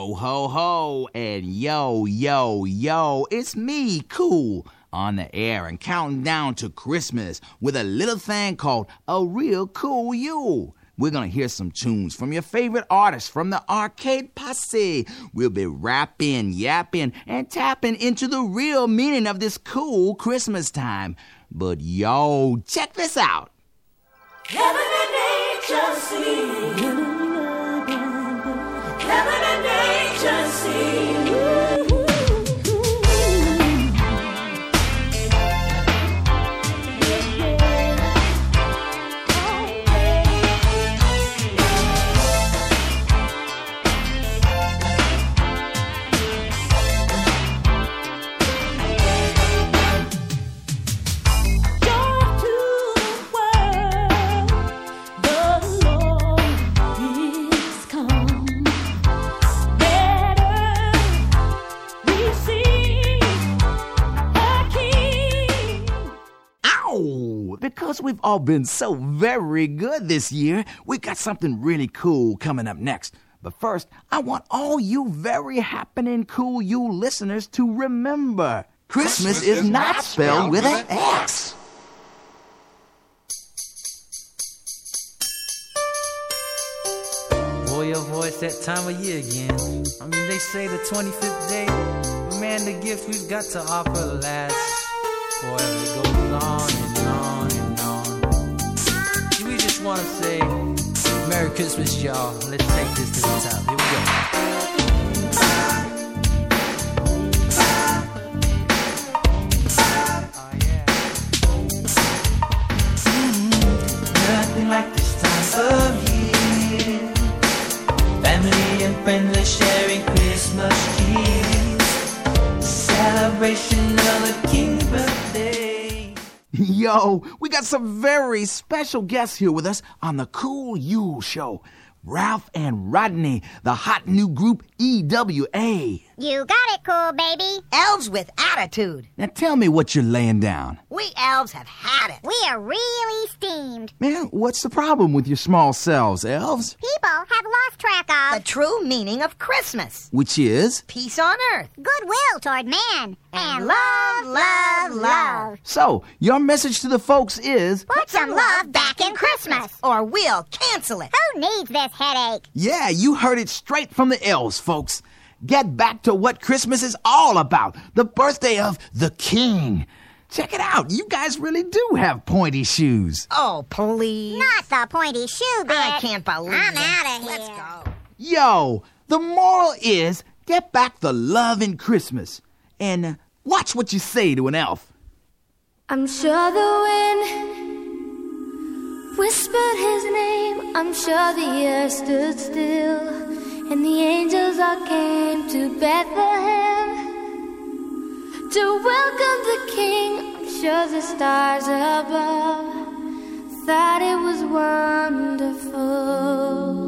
Yo, ho, ho, and yo, yo, yo, it's me, Cool, on the air and counting down to Christmas with a little thing called A Real Cool Yule. We're going to hear some tunes from your favorite artists from the Arcade Posse. We'll be rapping, yapping, and tapping into the real meaning of this cool Christmas time. But yo, check this out. Heaven and nature sing. Heaven and nature sing. Because we've all been so very good this year, we got something really cool coming up next. But first, I want all you very happening cool you listeners to remember, Christmas is not spelled with an X. Boy, oh boy, it's that time of year again. I mean, they say the 25th day, but man, the gift we've got to offer lasts forever. It goes on and on and on. We just want to say Merry Christmas, y'all. Let's take this to the top. Here we go. Oh, yeah. Nothing like this time of year. Family and friends are sharing Christmas gifts. Celebration of the King's birthday. Yo, we got some very special guests here with us on the Cool Yule Show. Ralph and Rodney, the hot new group EWA. You got it, cool baby. Elves with attitude. Now tell me what you're laying down. We elves have had it. We are really steamed. Man, what's the problem with your small selves, elves? People have lost track The of true meaning of Christmas. Which is? Peace on earth. goodwill toward man. And love, love, love. So, your message to the folks is... Put some love back in Christmas. Or we'll cancel it. Who needs this headache? Yeah, you heard it straight from the elves, folks. Get back to what Christmas is all about. The birthday of the King. Check it out. You guys really do have pointy shoes. Oh, please. Not the pointy shoe bit. I can't believe I'm it. out of here. Let's go. Yo, the moral is get back the love in Christmas. And watch what you say to an elf. I'm sure the wind whispered his name. I'm sure the earth stood still. And the angels all came to Bethlehem to welcome the King. I'm sure the stars above thought it was wonderful.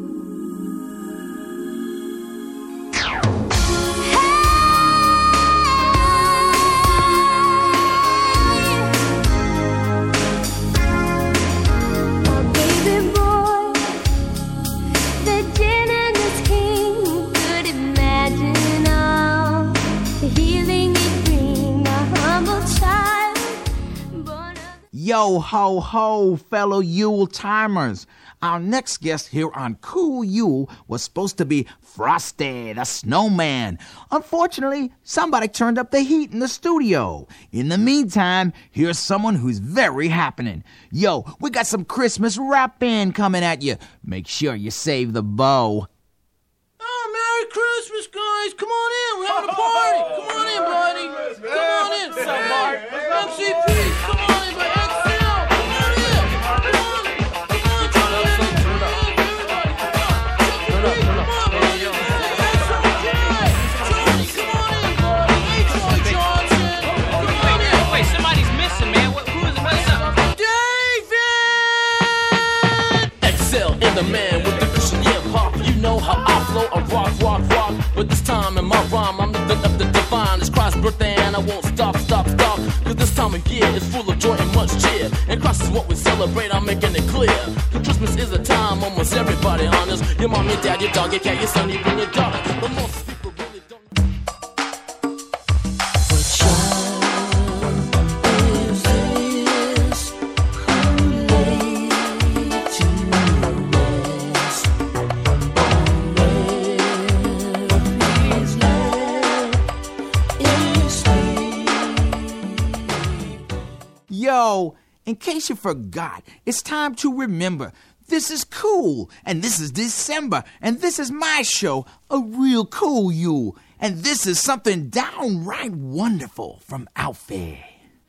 Yo, ho, ho, fellow Yule timers. Our next guest here on Cool Yule was supposed to be Frosty the Snowman. Unfortunately, somebody turned up the heat in the studio. In the meantime, here's someone who's very happening. Yo, we got some Christmas rap band coming at you. Make sure you save the bow. Oh, Merry Christmas, guys. Come on in. We're having a party. Come on in, buddy. Come on in. What's up, Mark? MCP. Come on in, buddy. The man with the Christian hip hop, you know how I flow, I rock, rock, rock. But this time in my rhyme, I'm the divine. It's Christ's birthday and I won't stop. Cause this time of year is full of joy and much cheer. And Christ is what we celebrate, I'm making it clear. Cause Christmas is a time almost everybody honors. Your mom, your dad, your dog, your cat, your son, even your daughter. But Yo, in case you forgot, it's time to remember. This is cool, and this is December, and this is my show, A Real Cool You, and this is something downright wonderful from Alfie.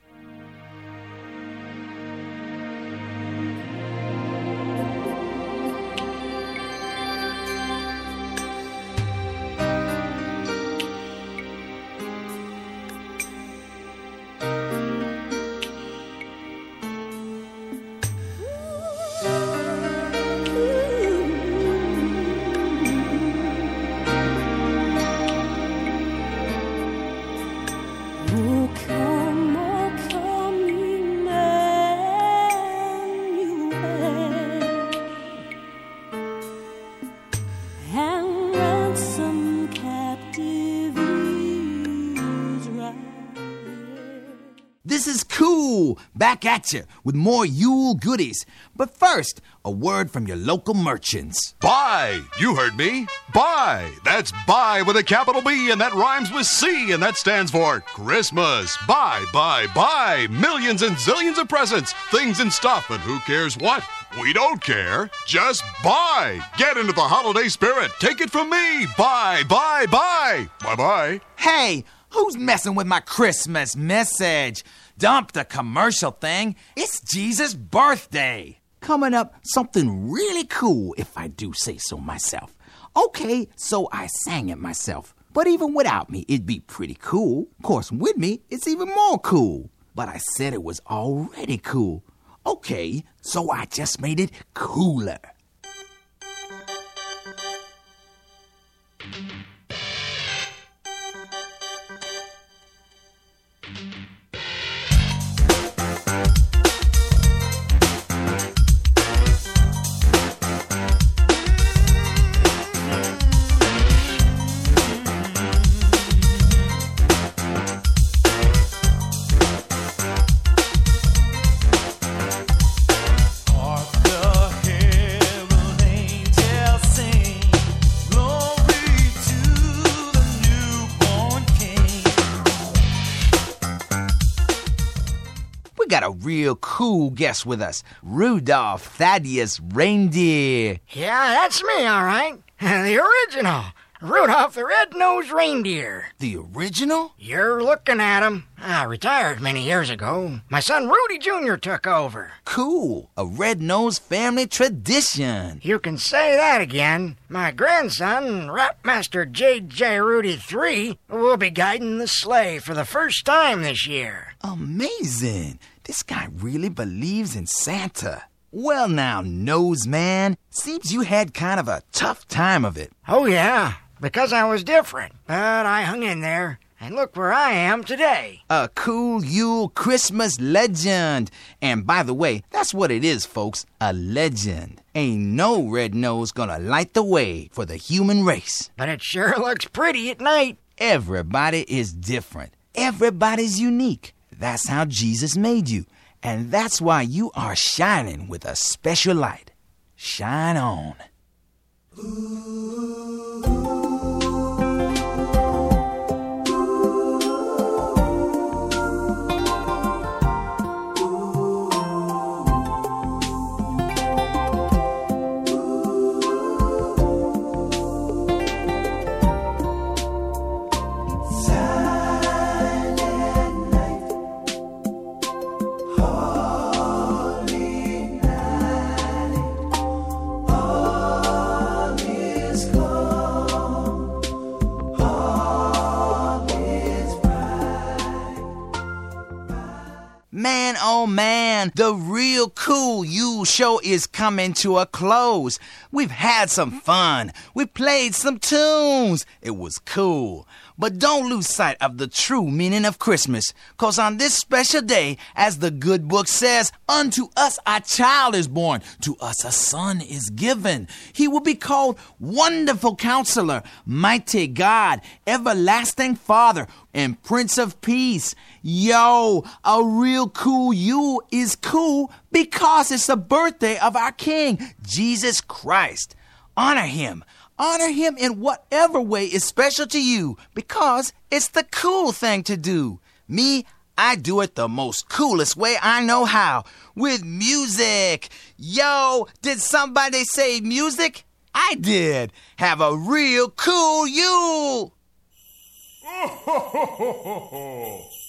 This is cool. Back at you with more Yule goodies. But first, a word from your local merchants. Buy! You heard me. Buy! That's buy with a capital B, and that rhymes with C, and that stands for Christmas. Buy, buy, buy. Millions and zillions of presents, things and stuff, and who cares what? We don't care. Just buy. Get into the holiday spirit. Take it from me. Buy, buy, buy. Bye-bye. Hey, who's messing with my Christmas message? Dump the commercial thing. It's Jesus' birthday. Coming up, something really cool, if I do say so myself. Okay, so I sang it myself. But even without me, it'd be pretty cool. Of course, with me, it's even more cool. But I said it was already cool. Okay, so I just made it cooler. Got a real cool guest with us, Rudolph Thaddeus Reindeer. Yeah, that's me, all right. The original. Rudolph the Red-Nosed Reindeer. The original? You're looking at him. I retired many years ago. My son Rudy Jr. took over. Cool. A red-nosed family tradition. You can say that again. My grandson, Rapmaster J.J. Rudy III, will be guiding the sleigh for the first time this year. Amazing. This guy really believes in Santa. Well now, nose man, seems you had kind of a tough time of it. Oh yeah, because I was different. But I hung in there, and look where I am today. A cool Yule Christmas legend. And by the way, that's what it is, folks, a legend. Ain't no red nose gonna light the way for the human race. But it sure looks pretty at night. Everybody is different. Everybody's unique. That's how Jesus made you. And that's why you are shining with a special light. Shine on. Man, oh man, the real cool Yule show is coming to a close. We've had some fun. We played some tunes. It was cool. But don't lose sight of the true meaning of Christmas, 'cause on this special day, as the good book says, unto us a child is born, to us a son is given. He will be called Wonderful Counselor, Mighty God, Everlasting Father, and Prince of Peace. Yo, a real cool Yule is cool because it's the birthday of our King, Jesus Christ. Honor him. Honor him in whatever way is special to you, because it's the cool thing to do. Me, I do it the most coolest way I know how, with music. Yo, did somebody say music? I did. Have a real cool Yule.